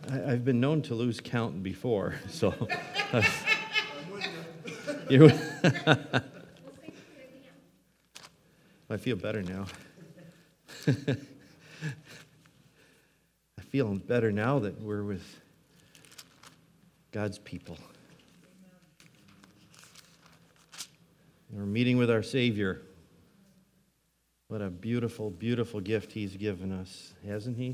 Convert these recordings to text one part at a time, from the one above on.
I've been known to lose count before, so you. I feel better now. I feel better now that we're with God's people. We're meeting with our Savior. What a beautiful, beautiful gift He's given us, hasn't He?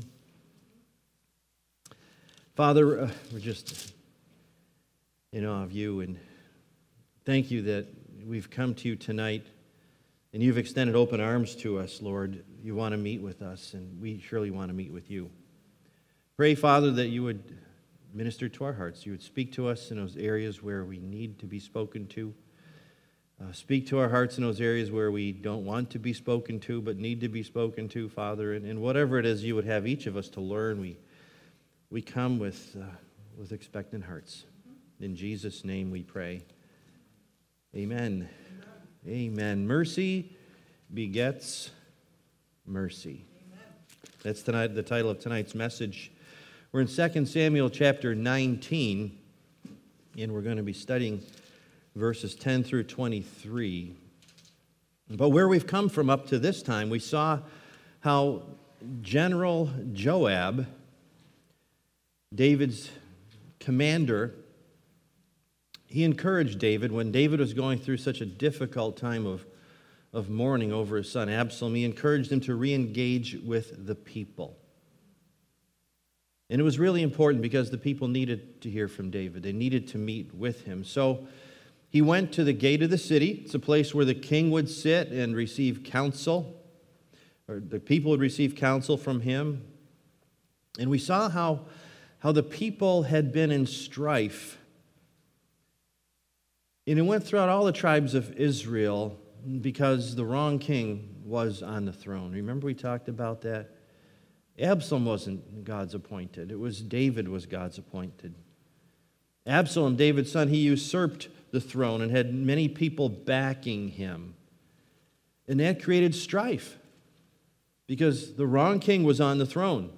Father, we're just in awe of You, and thank You that we've come to You tonight, and You've extended open arms to us, Lord. You want to meet with us, and we surely want to meet with You. Pray, Father, that You would minister to our hearts. You would speak to us in those areas where we need to be spoken to. Speak to our hearts in those areas where we don't want to be spoken to but need to be spoken to, Father. And whatever it is You would have each of us to learn, we come with expectant hearts. In Jesus' name we pray. Amen. Amen. Mercy begets mercy. That's tonight the title of tonight's message. We're in 2 Samuel chapter 19, and we're going to be studying verses 10 through 23. But where we've come from up to this time, we saw how General Joab, David's commander, he encouraged David when David was going through such a difficult time of mourning over his son Absalom. He encouraged him to re-engage with the people. And it was really important because the people needed to hear from David. They needed to meet with him. So he went to the gate of the city. It's a place where the king would sit and receive counsel, or the people would receive counsel from him. And we saw how the people had been in strife. And it went throughout all the tribes of Israel because the wrong king was on the throne. Remember we talked about that? Absalom wasn't God's appointed. It was David was God's appointed. Absalom, David's son, he usurped the throne and had many people backing him. And that created strife because the wrong king was on the throne.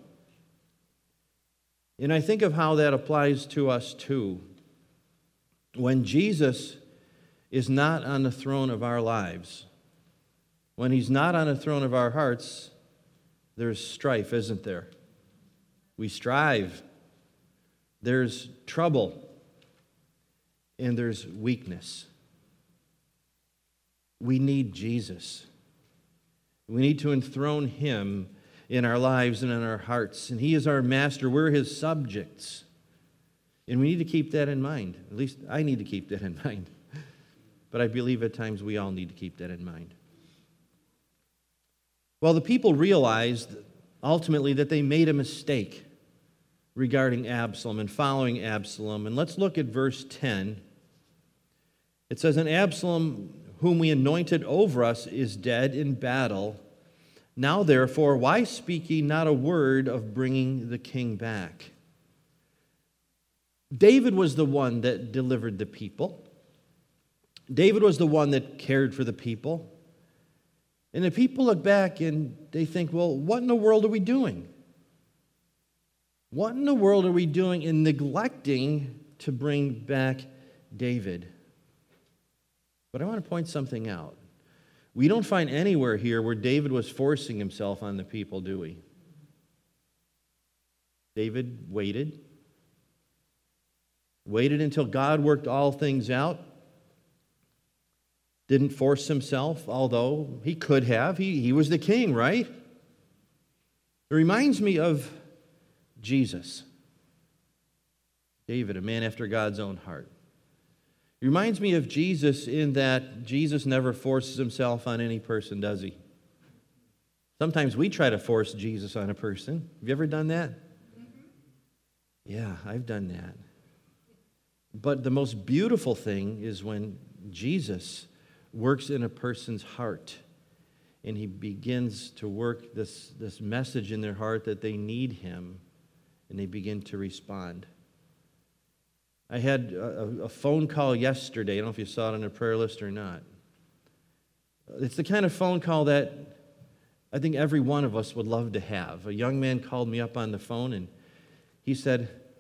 And I think of how that applies to us too. When Jesus is not on the throne of our lives, when He's not on the throne of our hearts, there's strife, isn't there? We strive. There's trouble. And there's weakness. We need Jesus. We need to enthrone Him in our lives and in our hearts. And He is our master. We're His subjects. And we need to keep that in mind. At least I need to keep that in mind. But I believe at times we all need to keep that in mind. Well, the people realized ultimately that they made a mistake regarding Absalom and following Absalom. And let's look at verse 10. It says, "And Absalom, whom we anointed over us, is dead in battle. Now therefore, why speak ye not a word of bringing the king back?" David was the one that delivered the people. David was the one that cared for the people. And the people look back and they think, well, what in the world are we doing? What in the world are we doing in neglecting to bring back David? But I want to point something out. We don't find anywhere here where David was forcing himself on the people, do we? David waited until God worked all things out. Didn't force himself, although he could have. He was the king, right? It reminds me of Jesus. David, a man after God's own heart. It reminds me of Jesus in that Jesus never forces himself on any person, does he? Sometimes we try to force Jesus on a person. Have you ever done that? Yeah, I've done that. But the most beautiful thing is when Jesus works in a person's heart and He begins to work this message in their heart that they need Him, and they begin to respond. I had a phone call yesterday. I don't know if you saw it on the prayer list or not. It's the kind of phone call that I think every one of us would love to have. A young man called me up on the phone and he said,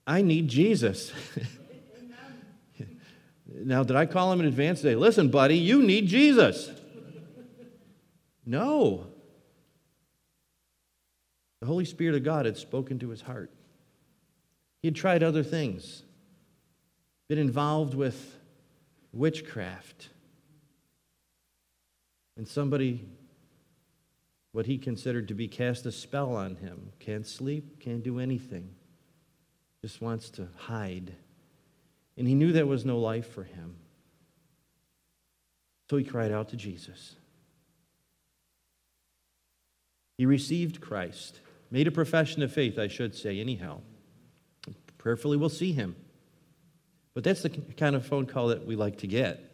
I need Jesus. Now, did I call him in advance today? Listen, buddy, you need Jesus. No. The Holy Spirit of God had spoken to his heart. He had tried other things, been involved with witchcraft. And somebody, what he considered to be, cast a spell on him. Can't sleep, can't do anything. Just wants to hide. And he knew that was no life for him. So he cried out to Jesus. He received Christ, made a profession of faith, I should say, anyhow. Prayerfully, we'll see him. But that's the kind of phone call that we like to get.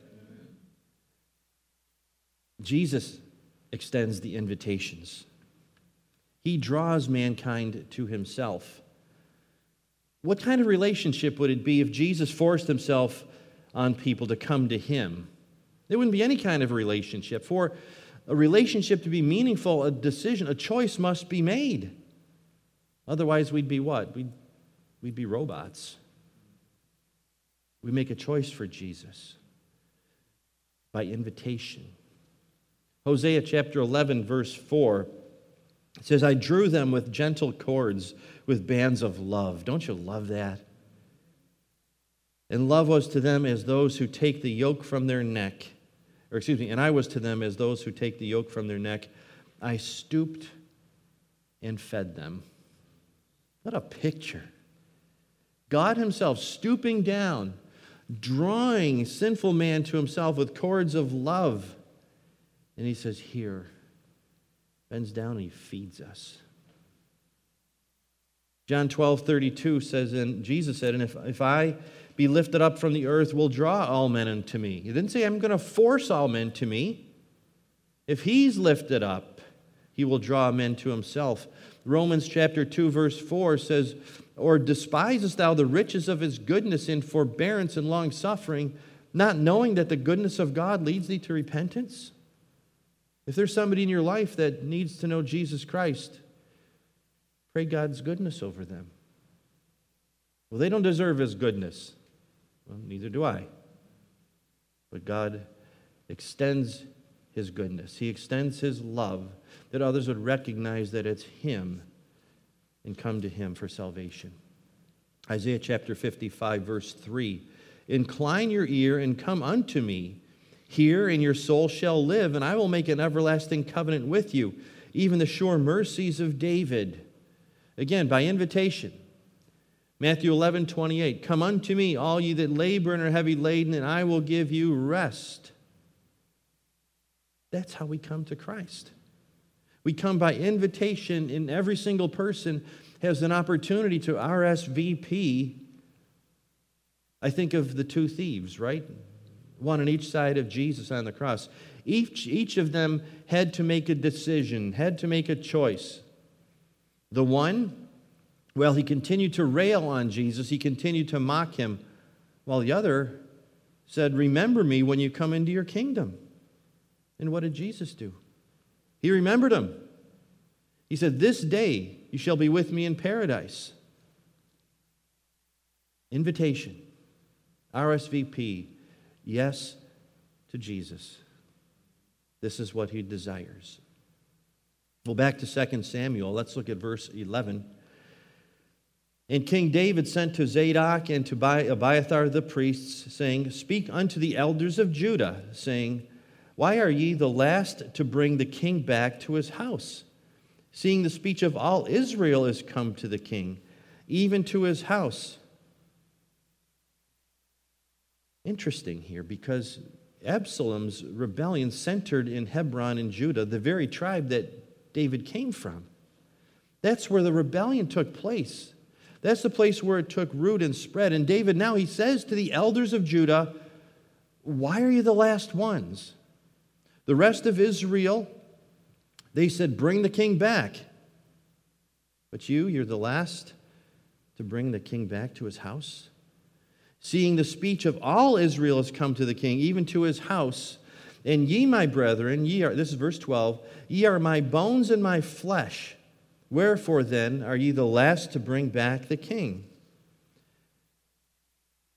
Jesus extends the invitations. He draws mankind to himself. What kind of relationship would it be if Jesus forced himself on people to come to him? There wouldn't be any kind of relationship. For a relationship to be meaningful, a decision, a choice must be made. Otherwise, we'd be what? We'd be robots. We make a choice for Jesus by invitation. Hosea chapter 11, verse 4, it says, I drew them with gentle cords, with bands of love. Don't you love that? And love was to them as those who take the yoke from their neck. And I was to them as those who take the yoke from their neck. I stooped and fed them. What a picture. God himself stooping down, drawing sinful man to himself with cords of love. And he says, here, bends down and he feeds us. John 12:32 says, and Jesus said, and if I be lifted up from the earth, will draw all men unto me. He didn't say, I'm going to force all men to me. If he's lifted up, he will draw men to himself. Romans chapter 2, verse 4 says, or despisest thou the riches of his goodness in forbearance and long-suffering, not knowing that the goodness of God leads thee to repentance? If there's somebody in your life that needs to know Jesus Christ, pray God's goodness over them. Well, they don't deserve his goodness. Well, neither do I. But God extends his goodness. He extends his love that others would recognize that it's him and come to him for salvation. Isaiah chapter 55, verse 3. Incline your ear and come unto me. Hear, and your soul shall live, and I will make an everlasting covenant with you, even the sure mercies of David. Again, by invitation. Matthew 11:28. Come unto me, all ye that labor and are heavy laden, and I will give you rest. That's how we come to Christ. We come by invitation, and every single person has an opportunity to RSVP. I think of the two thieves, right? One on each side of Jesus on the cross. Each of them had to make a decision, had to make a choice. The one, well, he continued to rail on Jesus. He continued to mock him, while the other said, remember me when you come into your kingdom. And what did Jesus do? He remembered him. He said, this day you shall be with me in paradise. Invitation, RSVP, yes to Jesus. This is what he desires. Well, back to 2 Samuel. Let's look at verse 11. And King David sent to Zadok and to Abiathar the priests, saying, speak unto the elders of Judah, saying, why are ye the last to bring the king back to his house? Seeing the speech of all Israel is come to the king, even to his house. Interesting here, because Absalom's rebellion centered in Hebron in Judah, the very tribe that David came from. That's where the rebellion took place. That's the place where it took root and spread. And David now, he says to the elders of Judah, why are you the last ones? The rest of Israel, they said, bring the king back. But you're the last to bring the king back to his house? Seeing the speech of all Israel has come to the king, even to his house. And ye, my brethren, this is verse 12, ye are my bones and my flesh. Wherefore then are ye the last to bring back the king?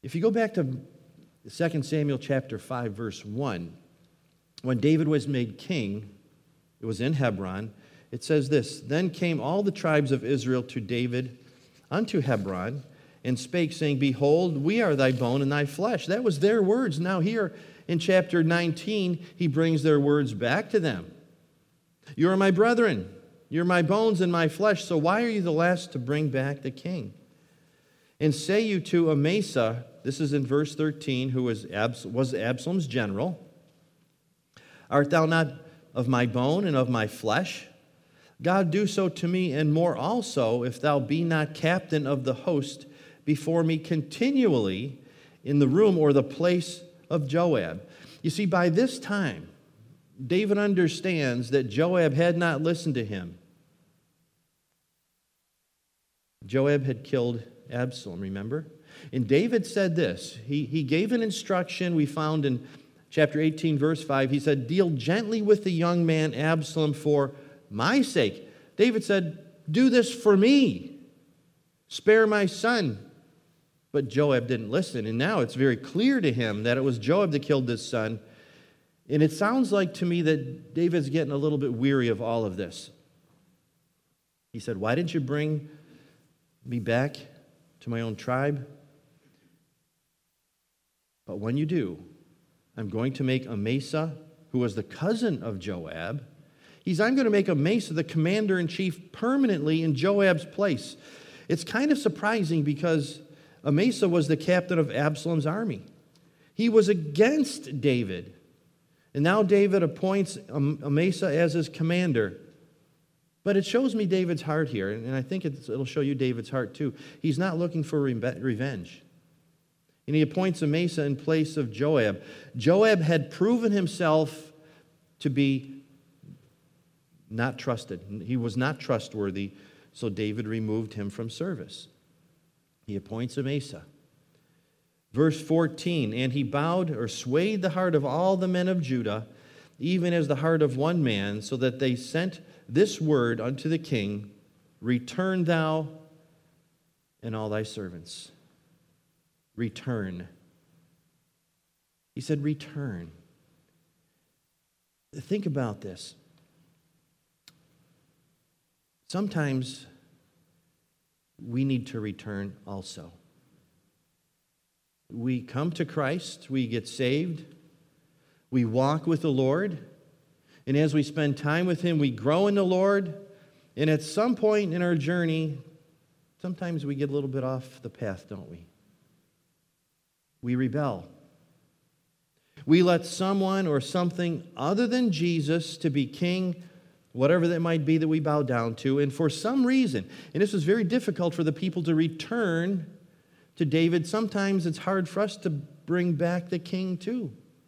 If you go back to 2 Samuel chapter 5, verse 1, when David was made king, it was in Hebron, it says this, "Then came all the tribes of Israel to David unto Hebron, and spake, saying, Behold, we are thy bone and thy flesh." That was their words. Now here in chapter 19, he brings their words back to them. "You are my brethren, you're my bones and my flesh, so why are you the last to bring back the king? And say you to Amasa," this is in verse 13, who was Absalom's general, "Art thou not of my bone and of my flesh? God do so to me and more also, if thou be not captain of the host before me continually in the room or the place of Joab." You see, by this time, David understands that Joab had not listened to him. Joab had killed Absalom, remember? And David said this. He gave an instruction we found in chapter 18, verse 5. He said, "Deal gently with the young man Absalom for my sake." David said, "Do this for me. Spare my son." But Joab didn't listen. And now it's very clear to him that it was Joab that killed this son. And it sounds like to me that David's getting a little bit weary of all of this. He said, "Why didn't you bring me back to my own tribe? But when you do, I'm going to make Amasa, who was the cousin of Joab, I'm going to make Amasa the commander-in-chief permanently in Joab's place." It's kind of surprising because Amasa was the captain of Absalom's army. He was against David. And now David appoints Amasa as his commander. But it shows me David's heart here, and I think it'll show you David's heart too. He's not looking for revenge. And he appoints Amasa in place of Joab. Joab had proven himself to be not trusted. He was not trustworthy, so David removed him from service. He appoints Amasa. Verse 14, "And he bowed or swayed the heart of all the men of Judah, even as the heart of one man, so that they sent this word unto the king, Return thou and all thy servants." Return. He said, return. Think about this. Sometimes we need to return also. We come to Christ, we get saved, we walk with the Lord, and as we spend time with Him, we grow in the Lord, and at some point in our journey, sometimes we get a little bit off the path, don't we? We rebel. We let someone or something other than Jesus to be king, whatever that might be that we bow down to, and for some reason, and this was very difficult for the people to return to David. Sometimes it's hard for us to bring back the king too.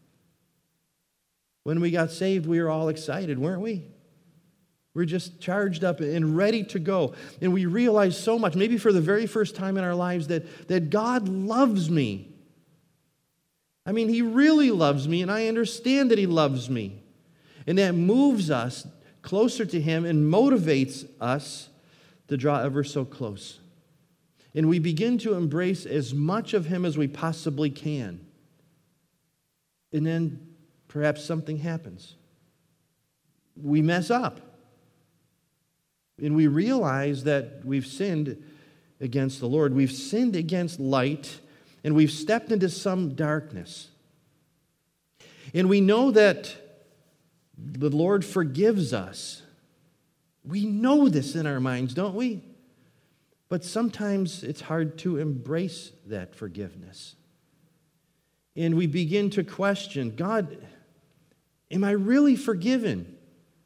When we got saved, we were all excited, weren't we? We're just charged up and ready to go. And we realize so much, maybe for the very first time in our lives, that God loves me. I mean, He really loves me, and I understand that He loves me. And that moves us closer to Him and motivates us to draw ever so close. And we begin to embrace as much of Him as we possibly can. And then perhaps something happens. We mess up. And we realize that we've sinned against the Lord. We've sinned against light, and we've stepped into some darkness. And we know that the Lord forgives us. We know this in our minds, don't we? But sometimes it's hard to embrace that forgiveness. And we begin to question, God, am I really forgiven?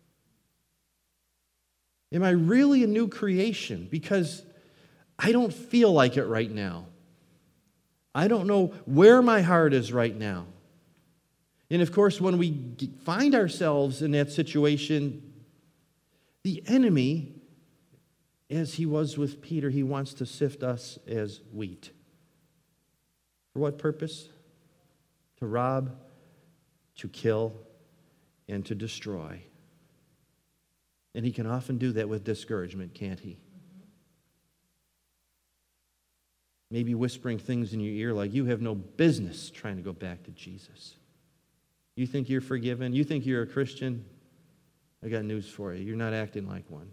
Am I really a new creation? Because I don't feel like it right now. I don't know where my heart is right now. And of course, when we find ourselves in that situation, the enemy, as he was with Peter, he wants to sift us as wheat. For what purpose? To rob, to kill, and to destroy. And he can often do that with discouragement, can't he? maybe whispering things in your ear like, you have no business trying to go back to Jesus. You think you're forgiven? You think you're a Christian? I got news for you. You're not acting like one.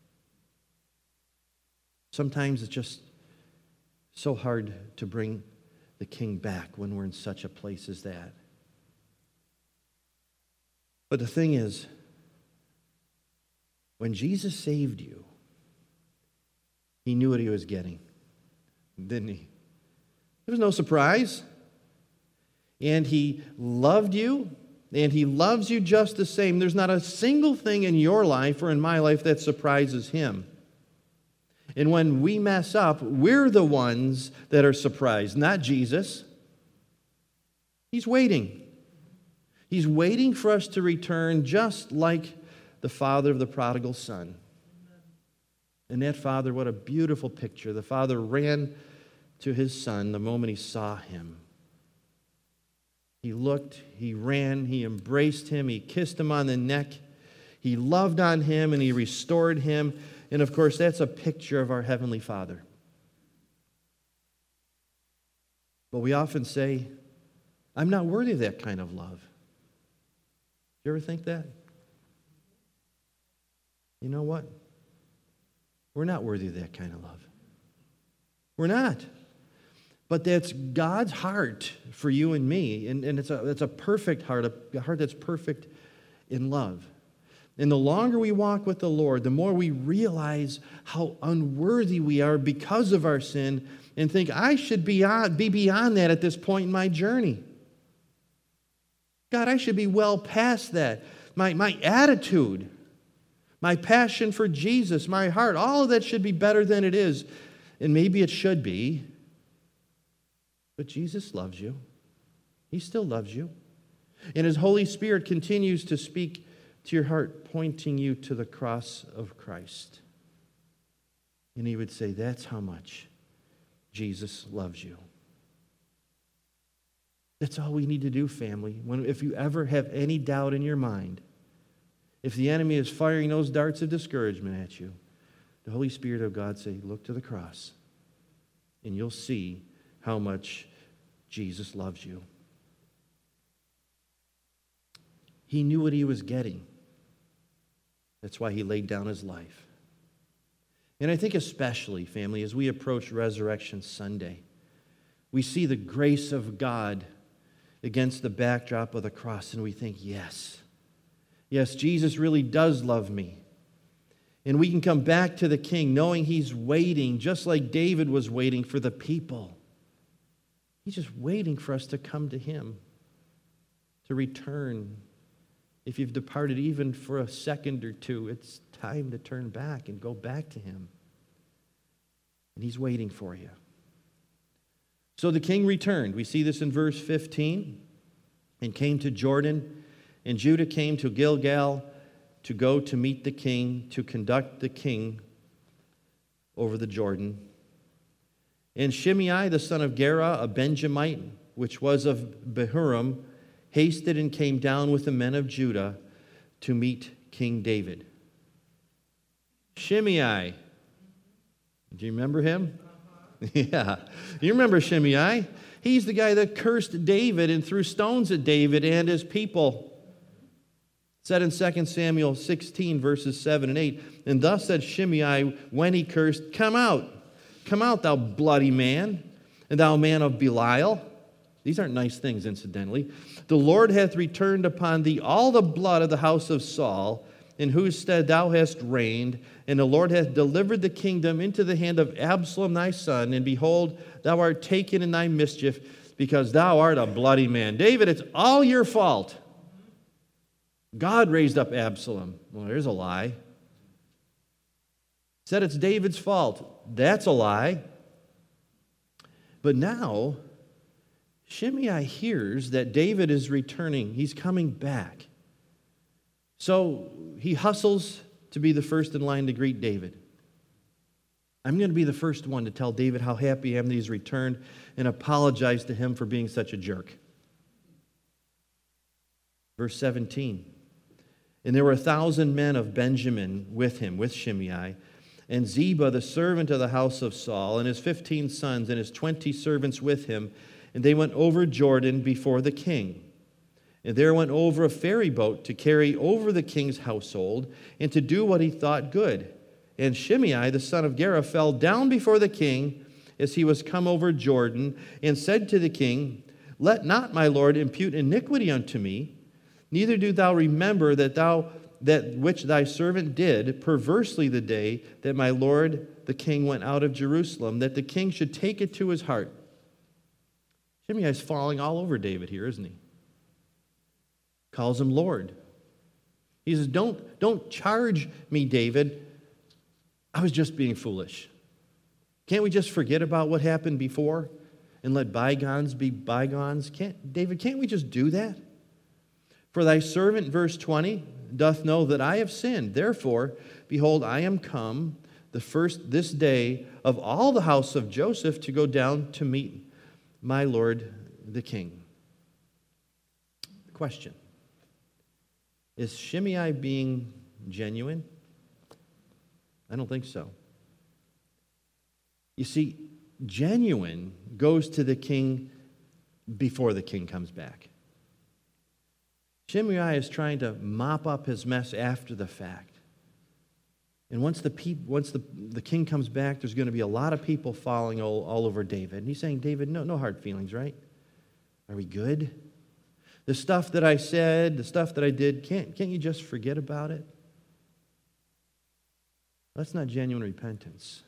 Sometimes it's just so hard to bring the King back when we're in such a place as that. But the thing is, when Jesus saved you, he knew what he was getting, didn't he? There was no surprise. And he loved you, and he loves you just the same. There's not a single thing in your life or in my life that surprises him. And when we mess up, we're the ones that are surprised, not Jesus. He's waiting. He's waiting for us to return just like the father of the prodigal son. And that father, what a beautiful picture. The father ran to his son the moment he saw him. He looked, he ran, he embraced him, he kissed him on the neck, he loved on him, and he restored him. And of course, that's a picture of our Heavenly Father. But we often say, I'm not worthy of that kind of love. You ever think that? You know what? We're not worthy of that kind of love. We're not. But that's God's heart for you and me. And it's a perfect heart, a heart that's perfect in love. And the longer we walk with the Lord, the more we realize how unworthy we are because of our sin and think, I should be beyond that at this point in my journey. God, I should be well past that. My attitude, my passion for Jesus, my heart, all of that should be better than it is. And maybe it should be. But Jesus loves you. He still loves you. And his Holy Spirit continues to speak to your heart, pointing you to the cross of Christ. And he would say, that's how much Jesus loves you. That's all we need to do, family. If you ever have any doubt in your mind, if the enemy is firing those darts of discouragement at you, the Holy Spirit of God say, look to the cross, and you'll see how much Jesus loves you. He knew what he was getting. That's why he laid down his life. And I think especially, family, as we approach Resurrection Sunday, we see the grace of God against the backdrop of the cross, and we think, yes, Jesus really does love me. And we can come back to the King knowing he's waiting, just like David was waiting for the people. He's just waiting for us to come to him, to return. If you've departed even for a second or two, it's time to turn back and go back to him. And he's waiting for you. So the king returned. We see this in verse 15. And came to Jordan, and Judah came to Gilgal to go to meet the king, to conduct the king over the Jordan. And Shimei, the son of Gera, a Benjamite, which was of Behurim, hasted and came down with the men of Judah to meet King David. Shimei. Do you remember him? Yeah. You remember Shimei? He's the guy that cursed David and threw stones at David and his people. It said in 2 Samuel 16, verses 7 and 8, and thus said Shimei when he cursed, come out, thou bloody man, and thou man of Belial. These aren't nice things, incidentally. The Lord hath returned upon thee all the blood of the house of Saul, in whose stead thou hast reigned, and the Lord hath delivered the kingdom into the hand of Absalom thy son, and behold, thou art taken in thy mischief, because thou art a bloody man. David, it's all your fault. God raised up Absalom. Well, there's a lie. Said it's David's fault. That's a lie. But now, Shimei hears that David is returning. He's coming back. So he hustles to be the first in line to greet David. I'm going to be the first one to tell David how happy I am that he's returned and apologize to him for being such a jerk. Verse 17. And there were 1,000 men of Benjamin with him, with Shimei. and Ziba, the servant of the house of Saul, and his 15 sons and his 20 servants with him, and they went over Jordan before the king. And there went over a ferry boat to carry over the king's household, and to do what he thought good. And Shimei, the son of Gera, fell down before the king as he was come over Jordan, and said to the king, Let not my lord impute iniquity unto me, neither do thou remember that which thy servant did perversely the day that my lord the king went out of Jerusalem, that the king should take it to his heart. Shimei is falling all over David here, isn't he? Calls him Lord. He says, don't charge me, David. I was just being foolish. Can't we just forget about what happened before and let bygones be bygones? David, can't we just do that? For thy servant, verse 20, doth know that I have sinned. Therefore, behold, I am come this day of all the house of Joseph to go down to meet my lord the king. Question. Is Shimei being genuine? I don't think so. You see, genuine goes to the king before the king comes back. Shimei is trying to mop up his mess after the fact. And once the king comes back, there's going to be a lot of people falling all over David. And he's saying, David, no hard feelings, right? Are we good? The stuff that I said, the stuff that I did, can't you just forget about it? That's not genuine repentance.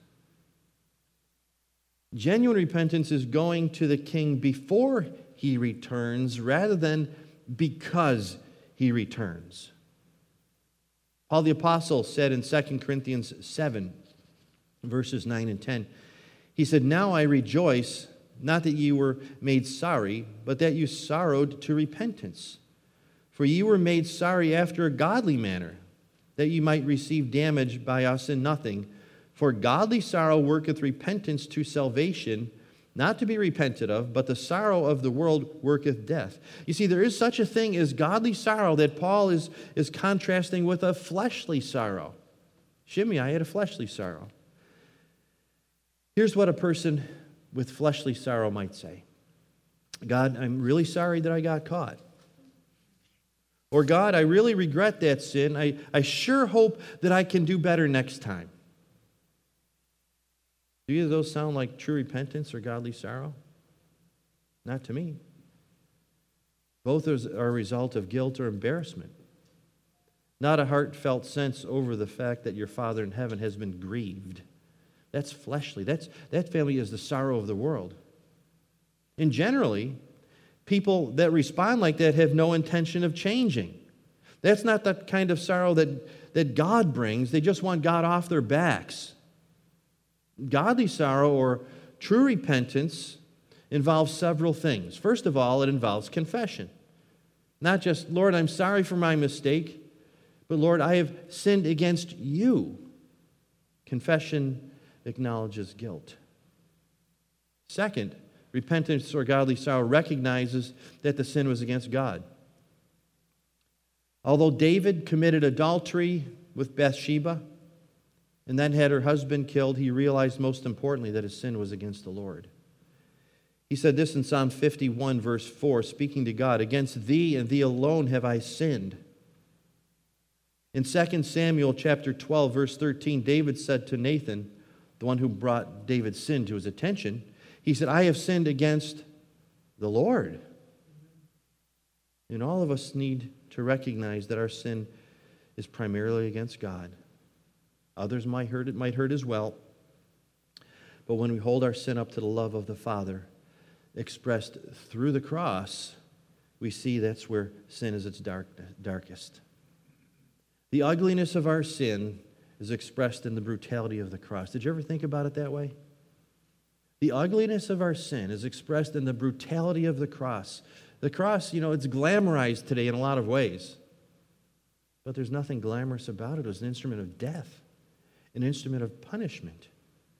Genuine repentance is going to the king before he returns rather than because he returns. Paul the Apostle said in 2 Corinthians 7, verses 9 and 10, he said, Now I rejoice, not that ye were made sorry, but that you sorrowed to repentance. For ye were made sorry after a godly manner, that ye might receive damage by us in nothing. For godly sorrow worketh repentance to salvation, not to be repented of, but the sorrow of the world worketh death. You see, there is such a thing as godly sorrow that Paul is contrasting with a fleshly sorrow. Shimei had a fleshly sorrow. Here's what a person with fleshly sorrow might say. God, I'm really sorry that I got caught. Or God, I really regret that sin. I sure hope that I can do better next time. Do either of those sound like true repentance or godly sorrow? Not to me. Both are a result of guilt or embarrassment. Not a heartfelt sense over the fact that your Father in heaven has been grieved. That's fleshly. That family is the sorrow of the world. And generally, people that respond like that have no intention of changing. That's not the kind of sorrow that God brings. They just want God off their backs. Godly sorrow or true repentance involves several things. First of all, it involves confession. Not just, Lord, I'm sorry for my mistake, but Lord, I have sinned against you. Confession acknowledges guilt. Second, repentance or godly sorrow recognizes that the sin was against God. Although David committed adultery with Bathsheba and then had her husband killed, he realized most importantly that his sin was against the Lord. He said this in Psalm 51, verse 4, speaking to God, Against thee and thee alone have I sinned. In 2 Samuel chapter 12, verse 13, David said to Nathan, the one who brought David's sin to his attention, he said, I have sinned against the Lord. And all of us need to recognize that our sin is primarily against God. Others might hurt as well. But when we hold our sin up to the love of the Father, expressed through the cross, we see that's where sin is its darkest. The ugliness of our sin is expressed in the brutality of the cross. Did you ever think about it that way? The ugliness of our sin is expressed in the brutality of the cross. The cross, it's glamorized today in a lot of ways. But there's nothing glamorous about it. It was an instrument of death, an instrument of punishment.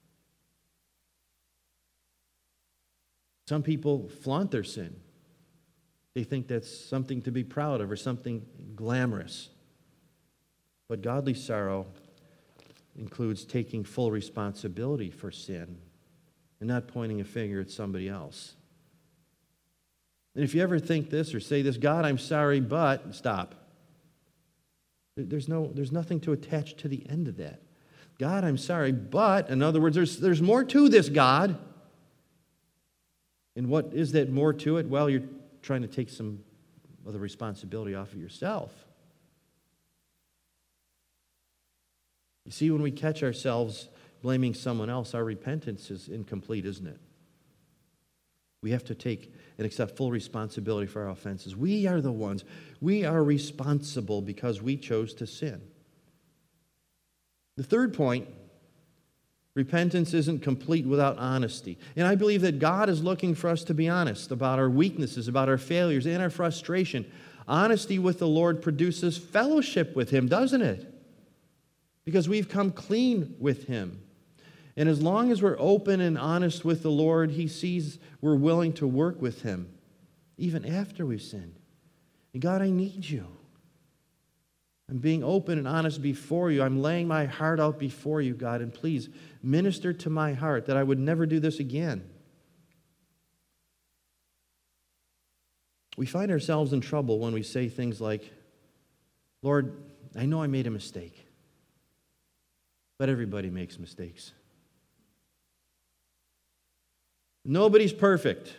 Some people flaunt their sin. They think that's something to be proud of or something glamorous. But godly sorrow includes taking full responsibility for sin and not pointing a finger at somebody else. And if you ever think this or say this, God, I'm sorry, but, stop. There's nothing to attach to the end of that. God, I'm sorry, but, in other words, there's more to this, God. And what is that more to it? Well, you're trying to take some of the responsibility off of yourself. You see, when we catch ourselves blaming someone else, our repentance is incomplete, isn't it? We have to take and accept full responsibility for our offenses. We are the ones. We are responsible because we chose to sin. The third point, repentance isn't complete without honesty. And I believe that God is looking for us to be honest about our weaknesses, about our failures, and our frustration. Honesty with the Lord produces fellowship with Him, doesn't it? Because we've come clean with Him. And as long as we're open and honest with the Lord, He sees we're willing to work with Him, even after we've sinned. And God, I need you. I'm being open and honest before you. I'm laying my heart out before you, God, and please minister to my heart that I would never do this again. We find ourselves in trouble when we say things like, Lord, I know I made a mistake, but everybody makes mistakes. Nobody's perfect.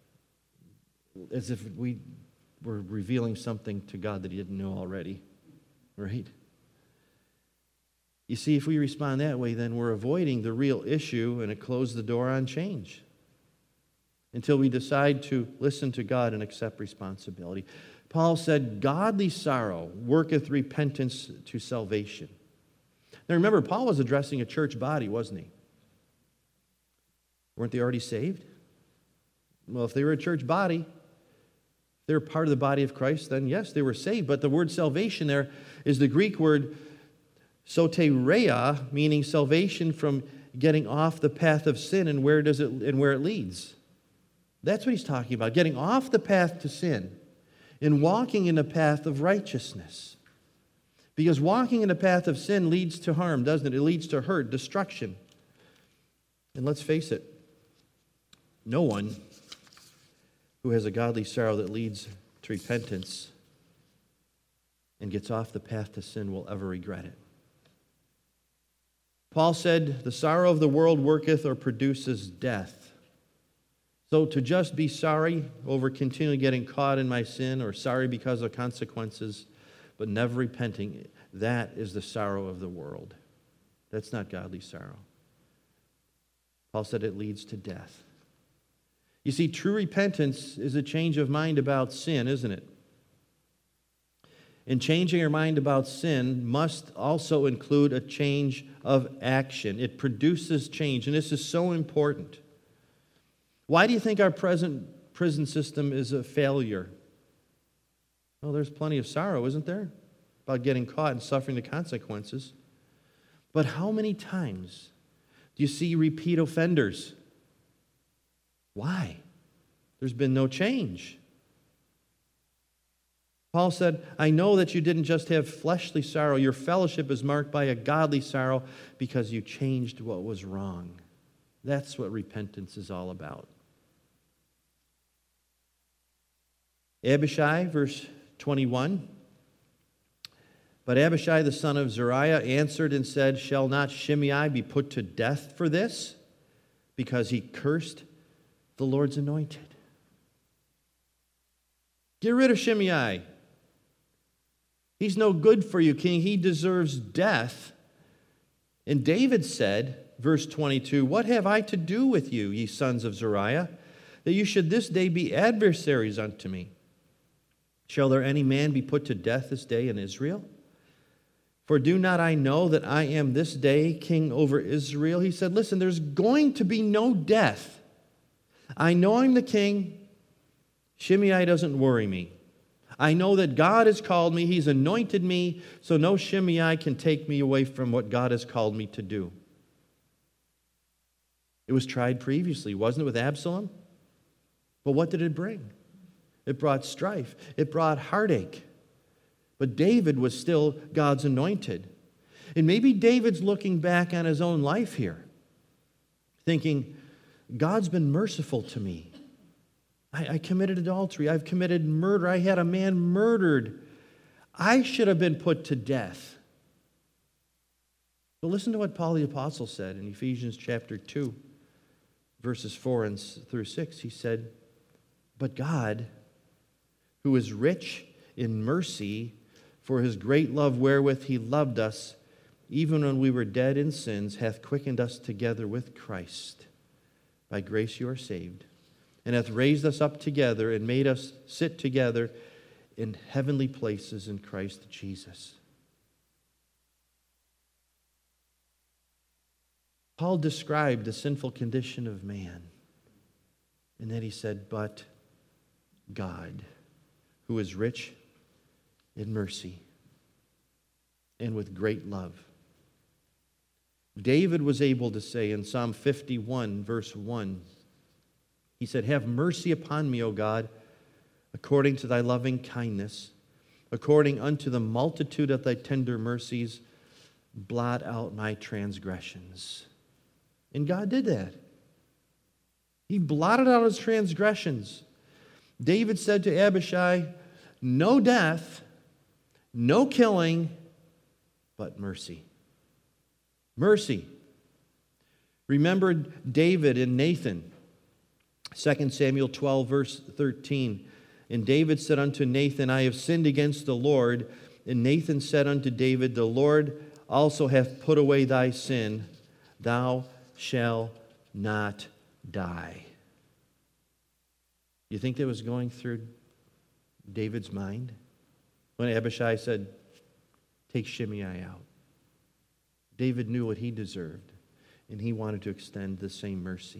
As if we were revealing something to God that He didn't know already. Right? You see, if we respond that way, then we're avoiding the real issue, and it closes the door on change until we decide to listen to God and accept responsibility. Paul said, godly sorrow worketh repentance to salvation. Now remember, Paul was addressing a church body, wasn't he? Weren't they already saved? Well, if they were a church body, they were part of the body of Christ, then yes, they were saved. But the word salvation there is the Greek word soteria, meaning salvation from getting off the path of sin and where it leads. That's what he's talking about, getting off the path to sin and walking in the path of righteousness. Because walking in the path of sin leads to harm, doesn't it? It leads to hurt, destruction. And let's face it, no one who has a godly sorrow that leads to repentance and gets off the path to sin will ever regret it. Paul said, the sorrow of the world worketh or produces death. So to just be sorry over continually getting caught in my sin, or sorry because of consequences, but never repenting, that is the sorrow of the world. That's not godly sorrow. Paul said it leads to death. You see, true repentance is a change of mind about sin, isn't it? And changing our mind about sin must also include a change of action. It produces change, and this is so important. Why do you think our present prison system is a failure? Well, there's plenty of sorrow, isn't there? About getting caught and suffering the consequences. But how many times do you see repeat offenders? Why? There's been no change. Paul said, I know that you didn't just have fleshly sorrow. Your fellowship is marked by a godly sorrow because you changed what was wrong. That's what repentance is all about. Abishai, verse 21. But Abishai the son of Zeruiah answered and said, shall not Shimei be put to death for this? Because he cursed the Lord's anointed. Get rid of Shimei. He's no good for you, king. He deserves death. And David said, verse 22, what have I to do with you, ye sons of Zeruiah, that you should this day be adversaries unto me? Shall there any man be put to death this day in Israel? For do not I know that I am this day king over Israel? He said, listen, there's going to be no death. I know I'm the king. Shimei doesn't worry me. I know that God has called me. He's anointed me, so no Shimei can take me away from what God has called me to do. It was tried previously, wasn't it, with Absalom? But what did it bring? It brought strife. It brought heartache. But David was still God's anointed. And maybe David's looking back on his own life here, thinking, God's been merciful to me. I committed adultery. I've committed murder. I had a man murdered. I should have been put to death. But listen to what Paul the Apostle said in Ephesians chapter 2, verses 4 through 6. He said, but God, who is rich in mercy, for his great love wherewith he loved us, even when we were dead in sins, hath quickened us together with Christ. By grace you are saved, and hath raised us up together and made us sit together in heavenly places in Christ Jesus. Paul described the sinful condition of man, and then he said, but God, who is rich in mercy and with great love. David was able to say in Psalm 51, verse 1, he said, have mercy upon me, O God, according to thy loving kindness, according unto the multitude of thy tender mercies, blot out my transgressions. And God did that. He blotted out his transgressions. David said to Abishai, no death, no killing, but mercy. Mercy. Remember David and Nathan. 2 Samuel 12, verse 13. And David said unto Nathan, I have sinned against the Lord. And Nathan said unto David, the Lord also hath put away thy sin. Thou shalt not die. You think that was going through David's mind when Abishai said, take Shimei out? David knew what he deserved, and he wanted to extend the same mercy.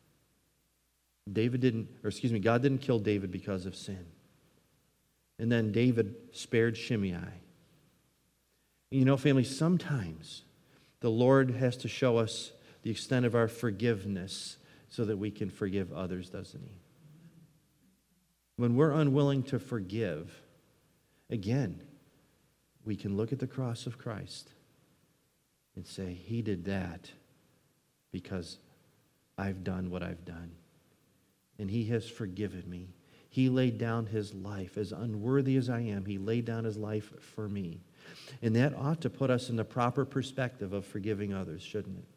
God didn't kill David because of sin. And then David spared Shimei. You know, family, sometimes the Lord has to show us the extent of our forgiveness so that we can forgive others, doesn't he? When we're unwilling to forgive, again, we can look at the cross of Christ and say, he did that because I've done what I've done. And he has forgiven me. He laid down his life. As unworthy as I am, he laid down his life for me. And that ought to put us in the proper perspective of forgiving others, shouldn't it?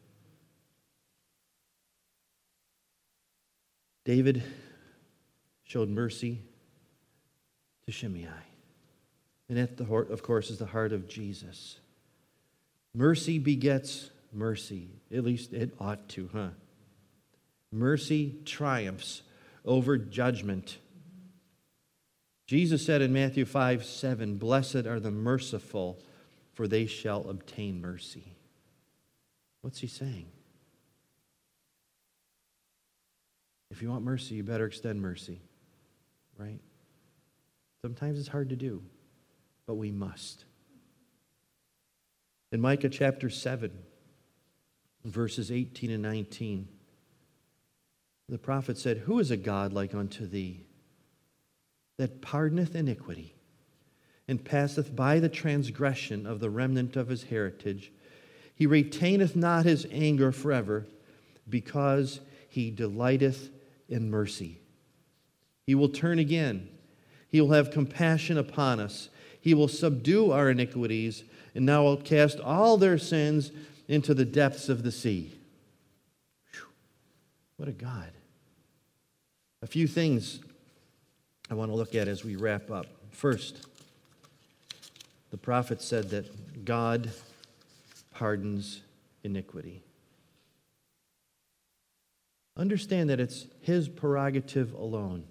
David showed mercy to Shimei. And that, of course, is the heart of Jesus. Mercy begets mercy. At least it ought to, huh? Mercy triumphs over judgment. Jesus said in Matthew 5:7, blessed are the merciful, for they shall obtain mercy. What's he saying? If you want mercy, you better extend mercy, right? Sometimes it's hard to do, but we must. In Micah chapter 7, verses 18 and 19, the prophet said, who is a God like unto thee, that pardoneth iniquity, and passeth by the transgression of the remnant of his heritage? He retaineth not his anger forever, because he delighteth in mercy. He will turn again. He will have compassion upon us. He will subdue our iniquities, and now will cast all their sins into the depths of the sea. Whew. What a God. A few things I want to look at as we wrap up. First, the prophet said that God pardons iniquity. Understand that it's his prerogative alone.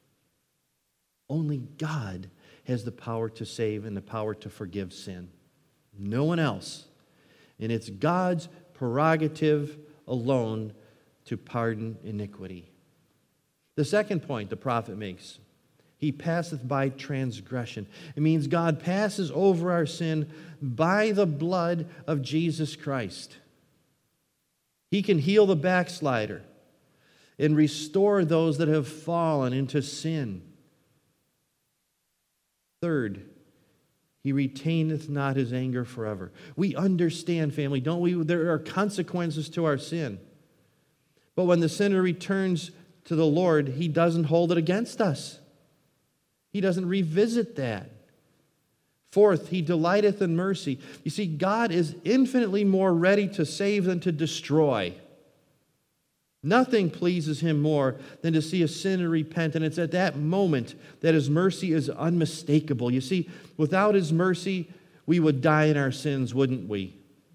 Only God has the power to save and the power to forgive sin. No one else. And it's God's prerogative alone to pardon iniquity. The second point the prophet makes, he passeth by transgression. It means God passes over our sin by the blood of Jesus Christ. He can heal the backslider and restore those that have fallen into sin. Third, He retaineth not his anger forever. We understand, family, don't we? There are consequences to our sin. But when the sinner returns to the Lord, he doesn't hold it against us. He doesn't revisit that. Fourth, he delighteth in mercy. You see, God is infinitely more ready to save than to destroy. Nothing pleases him more than to see a sinner repent, and it's at that moment that his mercy is unmistakable. You see, without his mercy, we would die in our sins, wouldn't we?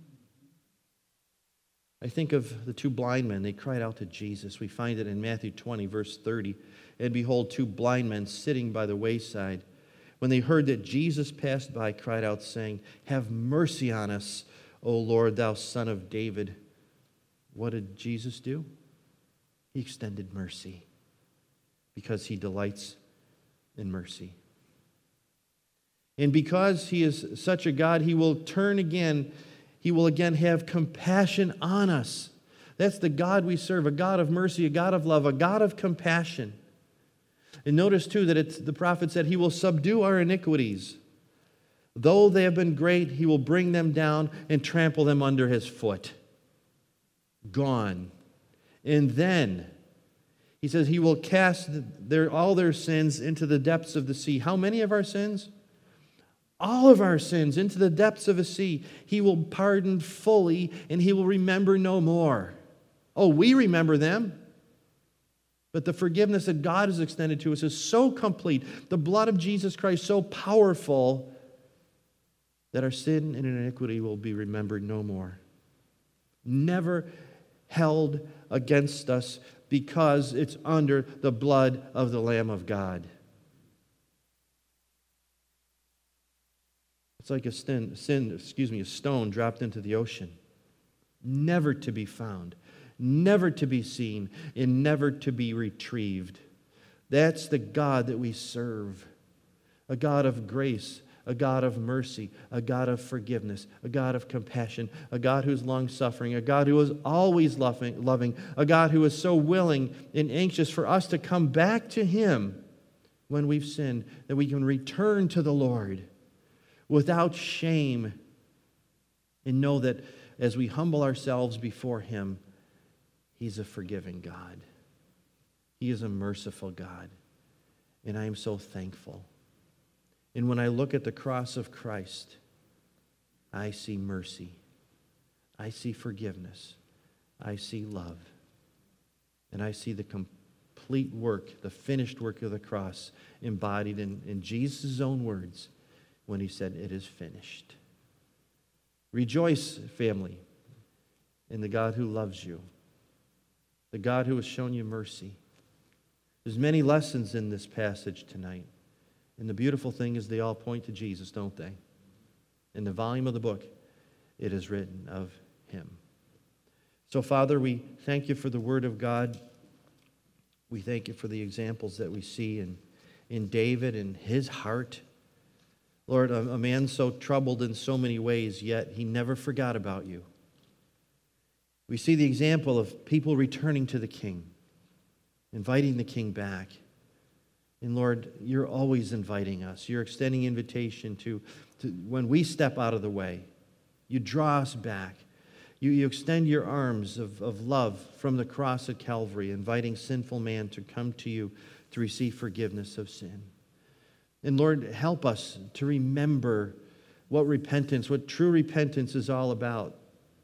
I think of the two blind men. They cried out to Jesus. We find it in Matthew 20, verse 30. And behold, two blind men sitting by the wayside, when they heard that Jesus passed by, cried out, saying, Have mercy on us, O Lord, thou Son of David. What did Jesus do? He extended mercy because he delights in mercy. And because he is such a God, he will turn again. He will again have compassion on us. That's the God we serve, a God of mercy, a God of love, a God of compassion. And notice too that the prophet said he will subdue our iniquities. Though they have been great, he will bring them down and trample them under his foot. Gone. And then he says he will cast all their sins into the depths of the sea. How many of our sins? All of our sins into the depths of a sea. He will pardon fully, and he will remember no more. Oh, we remember them. But the forgiveness that God has extended to us is so complete, the blood of Jesus Christ so powerful, that our sin and iniquity will be remembered no more. Never held against us, because it's under the blood of the Lamb of God. It's like a stone dropped into the ocean, never to be found, never to be seen, and never to be retrieved. That's the God that we serve, a God of grace, a God of mercy, a God of forgiveness, a God of compassion, a God who's long-suffering, a God who is always loving, a God who is so willing and anxious for us to come back to him when we've sinned, that we can return to the Lord without shame and know that as we humble ourselves before him, he's a forgiving God. He is a merciful God. And I am so thankful. And when I look at the cross of Christ, I see mercy. I see forgiveness. I see love. And I see the complete work, the finished work of the cross embodied in Jesus' own words when he said, "It is finished." Rejoice, family, in the God who loves you, the God who has shown you mercy. There's many lessons in this passage tonight. And the beautiful thing is they all point to Jesus, don't they? In the volume of the book, it is written of him. So, Father, we thank you for the Word of God. We thank you for the examples that we see in David and his heart. Lord, a man so troubled in so many ways, yet he never forgot about you. We see the example of people returning to the king, inviting the king back. And Lord, you're always inviting us. You're extending invitation to when we step out of the way. You draw us back. You extend your arms of love from the cross at Calvary, inviting sinful man to come to you to receive forgiveness of sin. And Lord, help us to remember what true repentance is all about.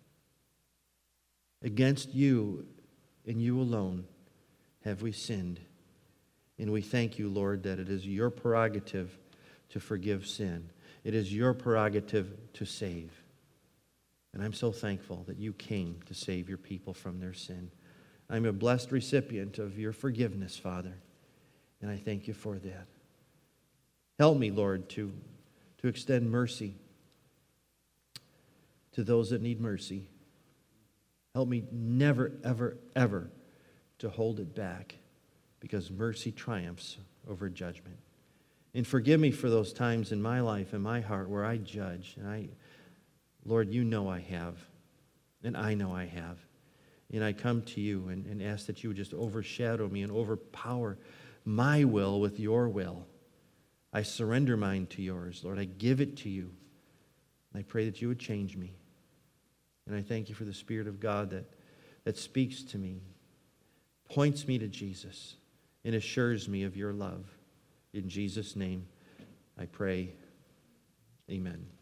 Against you and you alone have we sinned. And we thank you, Lord, that it is your prerogative to forgive sin. It is your prerogative to save. And I'm so thankful that you came to save your people from their sin. I'm a blessed recipient of your forgiveness, Father, and I thank you for that. Help me, Lord, to extend mercy to those that need mercy. Help me never, ever, ever to hold it back, because mercy triumphs over judgment. And forgive me for those times in my life and my heart where I judge. And Lord, you know I have, and I know I have. And I come to you and ask that you would just overshadow me and overpower my will with your will, I surrender mine to yours, Lord. I give it to you. I pray that you would change me. And I thank you for the Spirit of God that speaks to me, points me to Jesus, and assures me of your love. In Jesus' name, I pray. Amen.